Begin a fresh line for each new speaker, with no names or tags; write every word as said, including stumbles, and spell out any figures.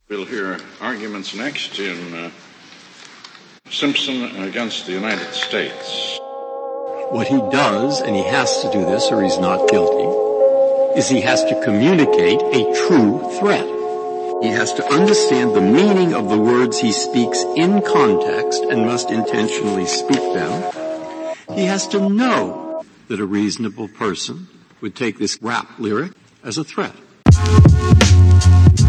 We'll hear arguments next in uh, Simpson against the United States.
What he does, and he has to do this or he's not guilty, is he has to communicate a true threat. He has to understand the meaning of the words he speaks in context and must intentionally speak them. He has to know that a reasonable person would take this rap lyric as a threat.